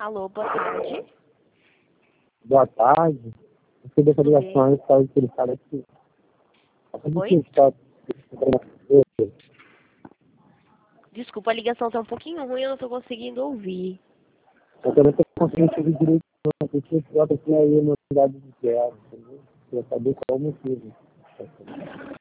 Alô, boa tarde. Boa tarde. Eu sei dessa Tudo ligação aí, estava interessado aqui. Oi? Desculpa, a ligação tá um pouquinho ruim, eu não tô conseguindo ouvir. Eu também estou conseguindo ouvir direito, não. Porque eu tenho aí no lugar de zero, entendeu? Eu queria saber qual é o motivo.